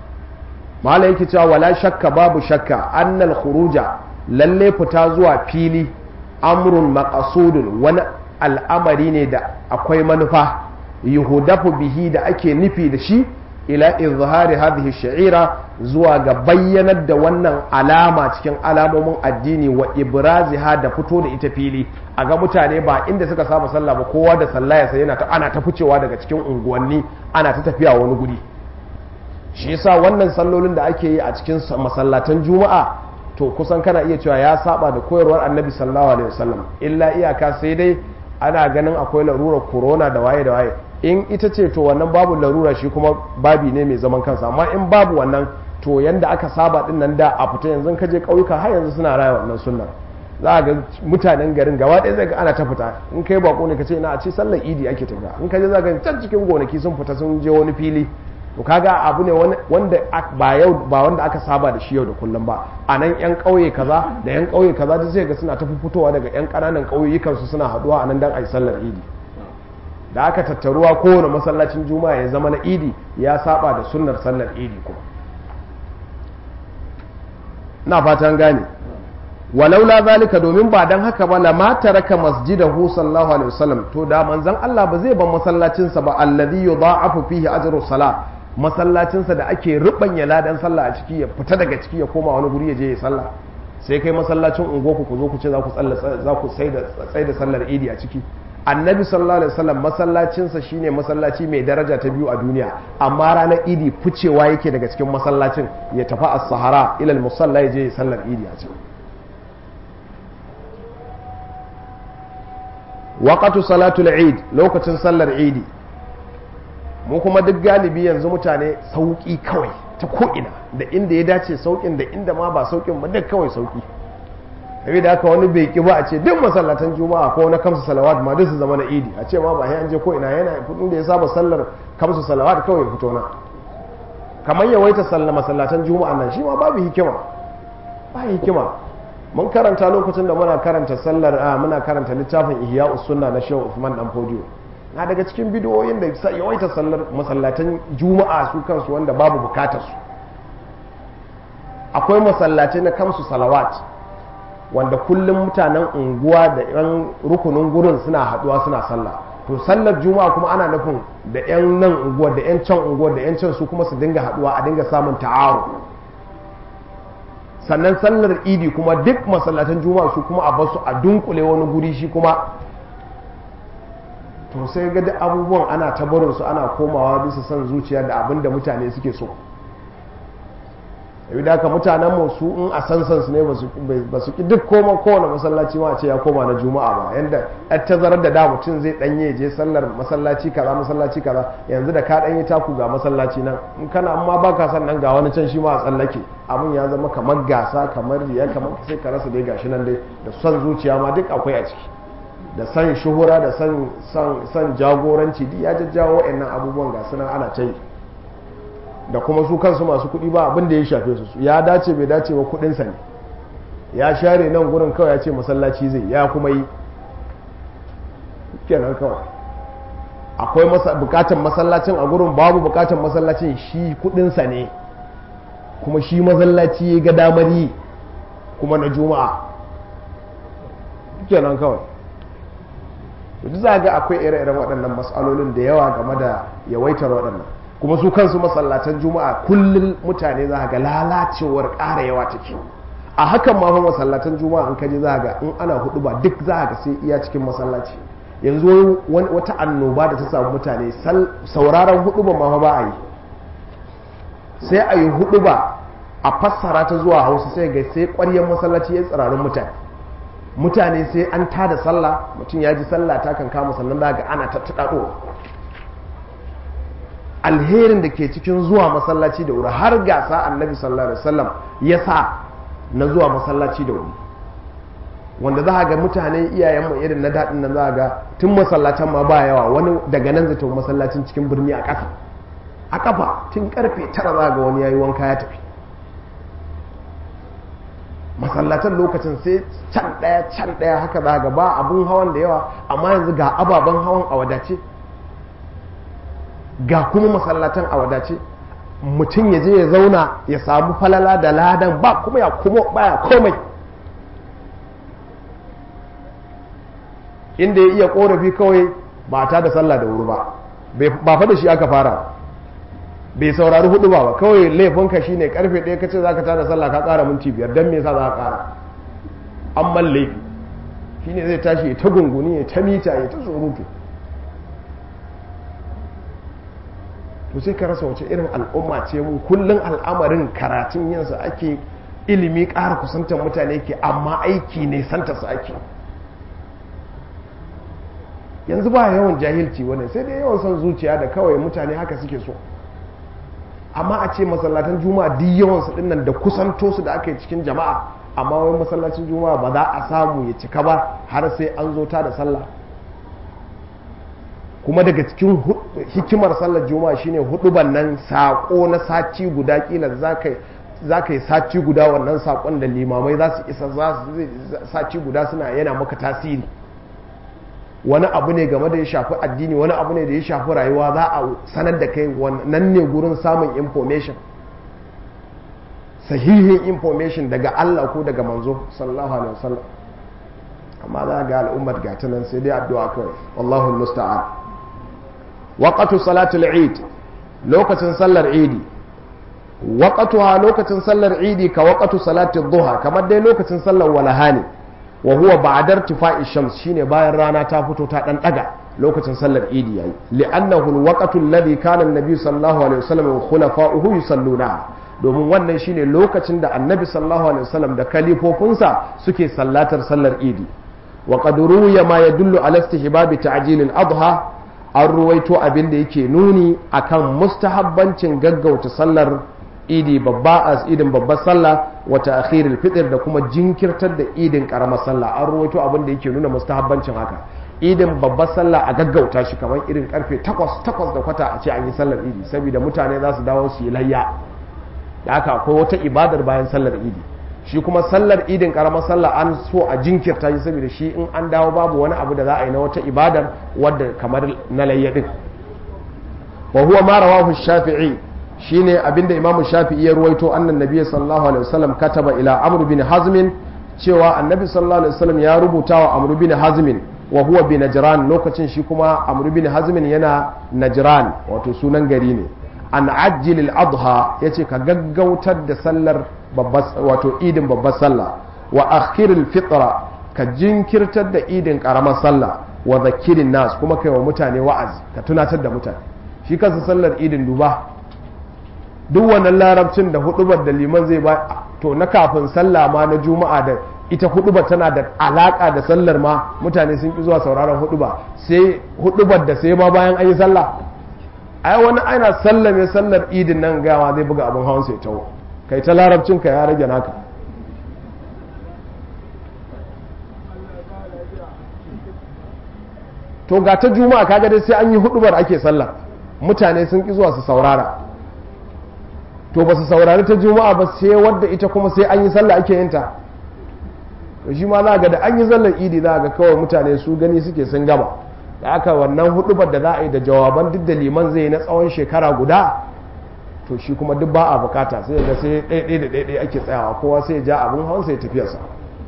malai yake cewa wala shakka babu shakka annal khuruja lalle fita zuwa fili amrun maqsudun wani al'amari ne da akwai manufa yuhudafu bihi da ake nufi da shi ila izhari hadhihi sha'ira zuwa ga bayyanar da wannan alama cikin alamomin addini wa ibraziha da fito da ita fili a ga mutane ba inda suka saba sallah ba kowa da sallah ya sai ana ta ficewa daga cikin unguwanni ana ta tafiya wani guri shi yasa wannan sallolin da ake yi a cikin masallatan juma'a to kusan kana iya cewa ya saba da koyarwar annabi sallallahu alaihi wasallam illa iyaka sai dai ana ganin akwai larurar corona da waye da waye in ita ce to wannan babu larura shi kuma babi ne mai zaman kansa amma in babu wannan to yanda aka saba din nan da a fita yanzu ka je ƙauyuka har yanzu suna raya wannan sunnar za a ga mutanen garin gaba ɗaya zai ga ana ta fita in kai bako ne ka ce ina a ce sallar idi ake tafiya in ka je za ga can cikin gonaki sun fita sun je wani fili to kaga abu ne wanda ba wanda aka saba da shi yau da kullum ba a nan yan ƙauye kaza da yan ƙauye kaza da zai ga suna ta fitowa daga yan ƙananan ƙauyukan su suna haɗuwa a nan dan a yi sallar idi da aka tattaruwa kowane masallacin juma'a ya zama na idi ya saba da sunnar sallar idi kuma na fatan gane walaula zalika domin ba dan haka ba lama taraka masjidahu sallallahu alaihi wasallam to da manzon Allah ba zai ban masallacin sa ba alladhi yudha'afu fihi ajru salat masallacin sa da ake rubanya ladan sallah a ciki ya fita daga ciki ya koma wani guri ya je ya sallah sai kai masallacin ungoku ku zo ku ce za ku sai da sallar idi a ciki annabi sallallahu alaihi wasallam masallacinsa shine masallaci mai daraja ta biyu a duniya amma ranar idi ficewa yake daga cikin masallacin ya tafi as-sahara ila al-musalla ya je ya sallar idi a cikin waqtu salatul eid lokacin sallar idi mu kuma duk galibi yanzu mutane sauki kawai ta ko'ina da inda ya dace saukin da inda ma ba saukin ba duk kawai sauki sai da haka wani bai ki ba a ce duk masallatan juma'a ko na kamsu salawat ma duk su zama na idi a ce ma ba sai an je ko ina yana kudin da ya saba sallar kamsu salawat kawai ya fito na kamar yawaita sallar masallatan juma'a nan shi ma babu hikima ba hikima mun karanta lokacin da muna karanta sallar muna karanta littafin ihya'us sunna na Shehu Uthman dan Fodiyo na daga cikin bidiyoyin da yawaita sallar masallatan juma'a su kansu wanda babu bukatar su akwai masallatai na kamsu salawat wanda kullum mutanen unguwa da yan rukunin gurin suna haduwa suna sallah to sallar juma'a kuma ana nufin da yan nan unguwar da yan can unguwar da yan can su kuma su dinga haduwa a dinga samun ta'aru sannan sallar idi kuma duk masallatan juma'a su kuma a basu a dunkule wani guri shi kuma to sai ga duk abubuwan ana tabarin su ana komawa bisa son zuciya da abin da mutane suke so yau da haka mutanen mu su in a sansan su ne ba su ki duk kowane masallaci ma a ce ya koma na juma'a ba yanda ɗan tazarar da mutum zai ɗanye je sallar masallaci kaza yanzu da ka ɗanye taku ga masallaci nan in kana amma ba ka san nan ga wani can shi ma a tsallake abin ya zama kamar gasa kamar riya kamar sai ka rasa dai gashi nan dai da son zuciya ma duk akwai a ciki da san shuhura da san jagoranci duk ya jajjawo wa'annan abubuwan ga suna ana ta yi da kuma su kansu masu kuɗi ba abin da ya shafe su, ya dace bai dace ba kuɗinsa ne, ya share nan gurin kawai ya ce masallaci zai, ya kuma yi kenan kawai. Akwai bukatan masallacin a gurin, babu bukatan masallacin, shi kuɗinsa ne kuma shi masallaci ya ga damar yi kuma na juma'a kenan kawai. duk za ga akwai ire-iren waɗannan matsalolin da yawa game da yawaitar waɗannan, kuma su kansu masallatan juma'a kullum mutane za ga lalacewar ƙara yawa take. A hakan ma fa masallatan juma'a an kaje za ga in ana hudu ba duk za ga sai iya cikin masallaci. Yanzu wata annoba da ta samu mutane sauraron hudu ba ba a yi, sai a yi hudu ba a fassara ta zuwa Hausa sai ga sai ƙwaryar masallaci ya tsirarin mutane sai an tada sallah, mutum ya ji sallah ta kan kama sannan za ga ana tattaɗo. Alherin da ke cikin zuwa masallaci da wuri, har gasa annabi sallallahu alaihi wasallam ya sa na zuwa masallaci da wuri, wanda za ga mutane iyayenmu irin na daɗin nan za ga tun masallacin ma ba yawa, wani daga nan zai tafi masallacin cikin birni a ƙafa tun karfe 9 za ga wani yayi wanka ya tafi masallatan. Lokacin sai can ɗaya haka za ga ba abun hawan da yawa, amma yanzu ga ababen hawan a wadace, ga kuma masallatan a wadace, mutum ya je ya zauna ya samu falala da ladan ba kuma baya komai. Inda ya iya korafi kawai ba ta da sallah da wuri ba fa da shi aka fara, bai saurari hudu ba kawai laifinka shine karfe 1 kace zaka tada sallah ka kara minti 5, dan me yasa za ka kara? Amma laifi shine zai tashi ta gunguni ya ta mita ya ta surutu. To sai ka rasa wace irin al'umma ce mu, kullun al'amarin karatun yinsa ake, ilimi ƙara kusantar mutane ke, amma aiki ne santa su ake. Yanzu ba yawan jahilci wani, sai dai yawan son zuciya da kawai mutane haka suke so. Amma a ce masallatan juma'a duk yawansu dinnan da kusanto su da aka yi cikin jama'a, amma wani masallacin juma'a ba za a samu ya cika ba har sai an zo ta da sallah. Kuma daga cikin hikimar sallar juma'a shine huduban nan sako na sati guda, kila za ka yi sati guda wannan sakon da limamai za su isa, sati guda suna yana maka tasiri. Wani abu ne game da ya shafi addini, wani abu ne da ya shafi rayuwa, za a sanar da kai, wannan ne gurin samun information, sahihin information daga Allah ko daga manzo sallallahu alaihi wasallam. Amma za ga al'ummar gata nan sai dai addu'a kawai, wallahu musta'an. Waqtu salatul eid, lokacin sallar idi. Waqtuha, lokacin sallar idi ka waqtu salatul duha, kamar dai lokacin sallar walaha ne. Wa huwa ba'da irtifa'i shams, shine bayan rana ta fito ta dan daga, lokacin sallar idi yayi. Li'annahu al-waqtu alladhi kana an-nabi sallallahu alaihi wasallam wa khulafa'uhu yusalluna, domin wannan shine lokacin da annabi sallallahu alaihi wasallam da kalifofinsa suke sallatar sallar idi. Wa qad ruwiya ma yadullu ala istihbabi ta'jil al-adha, an ruwaito abin da yake nuni akan mustahabbancin gaggauta sallar idi babba as idin babbar sallah wa ta'khiril fitr, da kuma jinkirtar da idin karamar sallah. An ruwaito abin da yake nuna mustahabbancin haka, idin babbar sallah a gaggauta shi kamar irin karfe 8 da kwata a ce an yi sallar idi, saboda mutane za su dawo su yi layya, da haka akwai wata ibadar bayan sallar idi. Shi kuma sallar idin karamar sallah an so a jinkirta shi, saboda shi in an dawo babu wani abu da za a yi na wata ibadar wadda kamar na layya din. wa huwa ma rawahu shafi'i, shine abinda imamu shafi'i ya ruwaito, annan nabiyyi sallallahu alaihi wasallam kataba ila amr bin hazm, cewa annabi sallallahu alaihi wasallam ya rubuta wa amr bin hazm, wa huwa bi najran, lokacin shi kuma amr bin hazm yana najran, wato sunan gari ne. An ajjil al-adha, yace ka gaggautar da sallar babbar, wato idin babbar sallah. Wa akhir al-fitra, ka jinkirtar da idin karamar sallah. Wa zakirin nas, kuma kai wa mutane wa'azi, ka tunatar da mutane. Shi kansa sallar idin duba, duk wannan larabcin da hudubar da liman zai ba, to na kafin sallah ma na juma'a da ita hudubar tana da alaka da sallar ma, mutane sun ki zuwa sauraron huduba, sai hudubar da sai ma bayan an yi sallah. Ai wani ana sallame sallar idin nan gawa zai buga abin hawan sai tawo, kai ta larabcin ka ya rage naka. To ga ta juma'a kaga dai sai an yi hudubar ake sallah, mutane sun ki zuwa su saurara. to ba su saurari ta juma'a ba sai wadda ita kuma sai an yi sallah ake yin ta. To shi ma za ga da an yi sallar idi za ga kawai mutane su gani suke sun gama, da aka wannan hudubar da za a yi da jawaban duk da liman zai yi na tsawon shekara guda, to shi kuma duk ba a bukata, sai ga sai ɗaiɗai da ɗaiɗai ake tsayawa, kowa sai ya ja abin hawan sai ya tafiyarsa.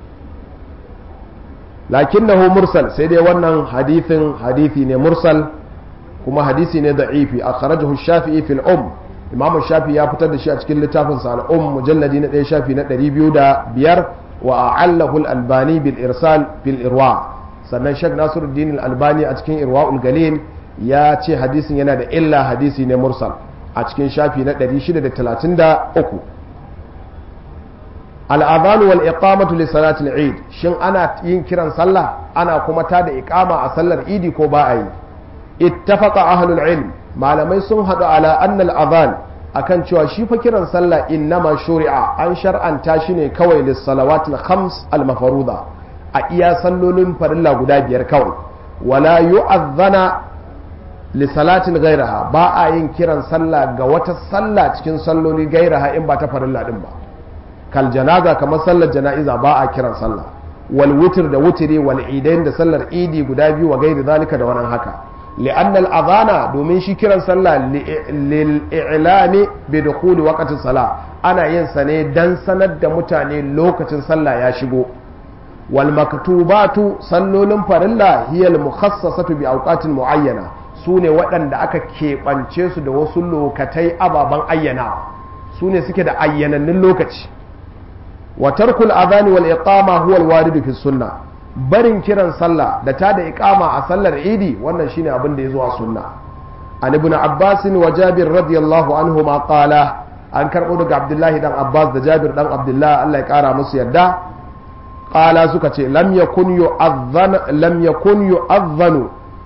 lakinnahu mursal, sai dai wannan hadithi ne mursal, kuma hadisi ne da'ifi. akhrajahu shafi'i fil imam shafi'i ya fitar da shi a cikin littafin sa al mujalladi na 1 shafi na 205, wa a'allahu al-albani bil irsal fil irwa. sannan Sheikh Nasiruddin al-Albani a cikin Irwaul Galil ya ce hadisin yana da illa, hadisi ne mursal, a cikin shafi na 633. al-adhan wal iqamatu li salati al-eid, shin ana yin kiran sallah ana kuma tada iqama a sallar idi ko ba a yi? ittafaqa ahlul ilm, malamai sun hadu ala anna al-adhan akan cewa shi fa kiran sallah innama shuri'a, an shar'anta shi ne kawai lis salawatil khams al-mafruḍa, a iya sallolin farilla guda biyar kawai. wala yu'adhana li salatin ghayraha, ba a yin kiran sallah ga wata sallah cikin salloli gairaha in ba ta farilla din ba. kal janaza, kamar sallar jana'iza ba a kiran sallah. wal witr da wutiri, wal idain da sallar idi guda biyu, wa gairi zalika da wannan haka. li'anna al-adhana, domin shi kiran sallah lil i'lami bi dukhuli waqti salah, ana yin sa ne dan sanar da mutane lokacin sallah ya shigo. wal maktubatu, sallolin farilla hiya al-mukhassasatu bi awqatin muayyana, sune waɗanda aka keɓance su da wasu lokatai ababan ayyana, sune suke da ayyanannun lokaci. wa tarkul adhani wal iqama huwa al-warid fi sunnah, barin kiran sallah da ta da iqama a sallar idi, wannan shine abin da ya zo a sunna. an ibn abbas wa jabir radiyallahu anhu ma qala, an karbo daga abdullahi dan abbas da jabir dan abdullah, Allah ya kara musu yadda, qala suka ce lam yakun yu'adhanu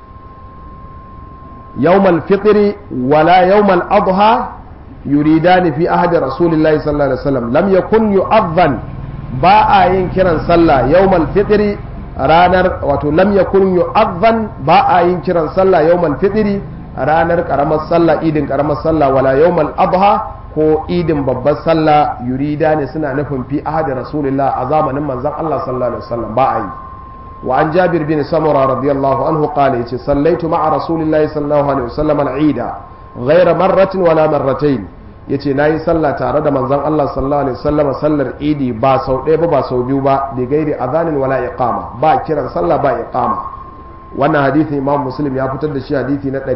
yawm al-fitr wala yawm al-adha yuridani fi ahdi rasulillahi sallallahu alaihi wasallam. lam yakun yu'adhan, ba a yin kiran sallah yawm al-fitr, ranar, wato lam yakun yu'adhan, ba a yin kiran sallah yawmal fitri, ranar karamar sallah, idin karamar sallah, wala yawmal adha, ko idin babbar sallah, yurida ne suna nufin fi ahadi rasulillah, a zamanin manzon Allah sallallahu alaihi wasallam ba a yi. wa an jabir bin samura radiyallahu anhu qala, yace sallaitu ma'a rasulillahi sallallahu alaihi wasallam al-eida ghayra marratin wala marratayn, yace nayi sallah tare da manzon Allah sallallahu alaihi wasallam sallar idi ba sau ɗaya ba sau biyu ba, bi gairi adhanin wala iqama, ba kiran sallah ba iqama. wannan hadisi Imam Muslim ya fitar da shi hadisi na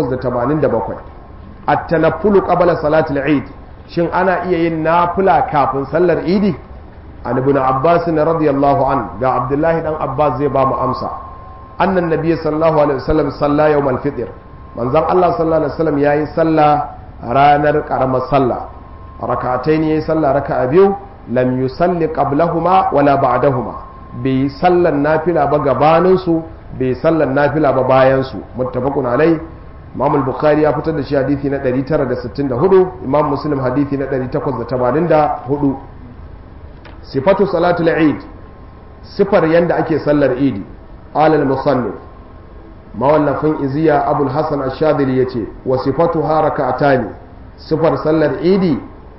887. at-tanaffulu qabla salati al-eid, shin ana iya yin nafila kafin sallar idi? an ibn Abbas radiyallahu an, ga Abdullahi dan Abbas zai ba mu amsa. annan nabiy sallallahu alaihi wasallam salla yawm al-fitr, manzon Allah sallallahu alaihi wasallam yayi sallah ranar karamar sallah, rak'atayn yayi sallah raka'a biyu, lam yusalli qablahuma wala ba'dahuma, bai sallan nafila ba gabanin su, bai sallan nafila ba bayan su. muttafaqun alai, Imam al-Bukhari ya fitar da shi hadisi na 964, Imam Muslim hadisi na 884. sifatu salatul eid, sifar yanda ake sallar idi. qala al-musannif, mawallafin iziya abul hasan ash-shadili yace, wa sifatuha rak'atani, sifar sallar idi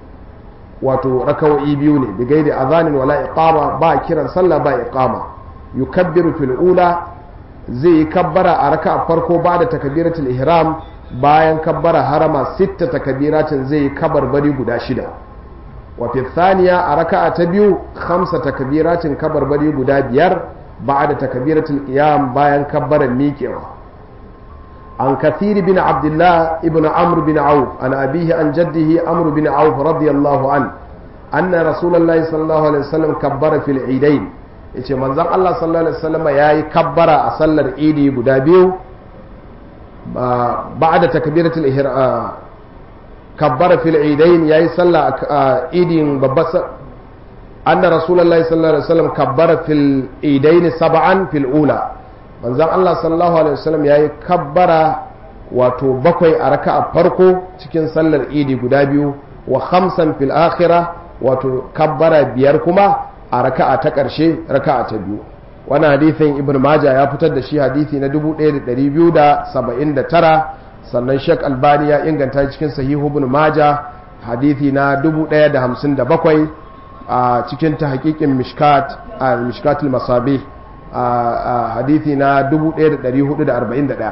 wato raka'o'i biyu ne, bi gairi adhanin wala iqama, ba kiran sallah ba iqama. yukabbiru fil ula, zai yi kabbara a raka'a farko ba da takbiratul ihram, bayan kabbara harama 6 takbiratin zai yi kabarbari guda 6. wa fi thaniya, a raka'a ta biyu 5 takbiratin kabarbari guda 5 ba da takbiratul qiyam, bayan kabbaran miƙewa. an kathir bin abdullah ibn amr bin auf, an abihi an jaddihi amr bin auf radiyallahu an, anna rasulullahi sallallahu alaihi wasallam kabbara fil idain, yace manzon Allah sallallahu alaihi wasallam yayi kabbara a sallar idi guda biyu ba'da takbiratul ihram, kabbara fil idain, yayi sallah a idin babbar, anna rasulullahi sallallahu alaihi wasallam kabbara fil idain 7 fil ula, manzon Allah sallallahu alaihi wasallam yayi kabbara wato 7 a raka'a farko cikin sallar idi guda biyu, wa 5 fil akhirah, wato kabbara 5 kuma a raka'a ta ƙarshe, raka'a ta biyu. wannan hadisin Ibn Majah ya fitar da shi hadisi na 1279, sannan Sheikh Albani ya inganta cikin Sahihu Ibn Majah hadithi na 1057 a cikin tahqiqin mishkatul masabih hadithi na 1441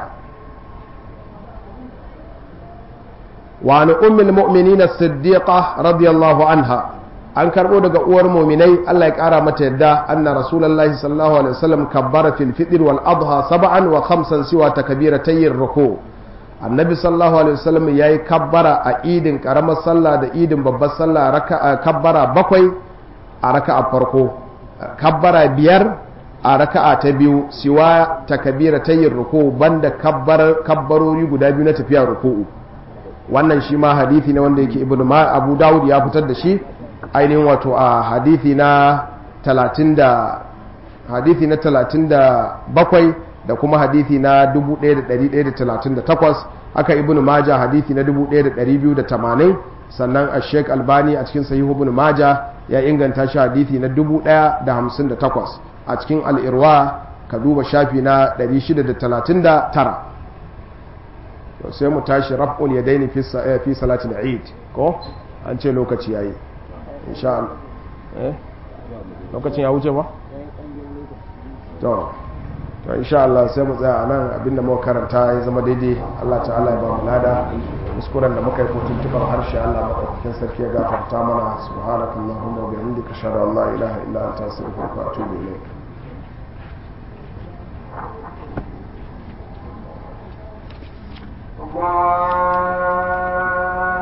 wa an ummul mu'minin as-siddiqah radiyallahu anha an karbo daga uwar mu'minai Allah ya kara mata yadda anna rasulullahi sallallahu alaihi wasallam kabbara fil fitr wal adha sab'an wa khamsan siwa takbiratay ruku annabi sallallahu alaihi wasallam yayi kabbara a idin karamar sallah da idin babbar sallah kabbara 7 a raka'a farko kabbara 5 a raka'a ta biyu siwa takbiratay ruku banda kabbarori guda biyu na tafiya ruku'u wannan shi ma hadisi ne wanda yake Abu Dawud ya fitar da shi ainihin wato a hadithi na 37 da kuma hadithi na 1138 haka ibn Majah hadithi na 1280 sannan a Sheikh Albani a cikin Sahih Ibn Majah ya inganta shi hadithi na 1058 a cikin Al-Irwa ka duba shafi na 639 sai mu tashi raf'ul yadaini fi salatil Eid ko an ce lokaci yayi insha Allah lokacin ya wuce ba to insha Allah sai mu tsaya anan abinda muka karanta ya zama daidai Allah ta'ala ya ba mu lada kuskuren da muka yi ko tuntubar harshe Allah madaukakin sarki ya gafarta mana subhanakallahumma wa bihamdika ashhadu an la ilaha illa anta astaghfiruka wa atubu ilayk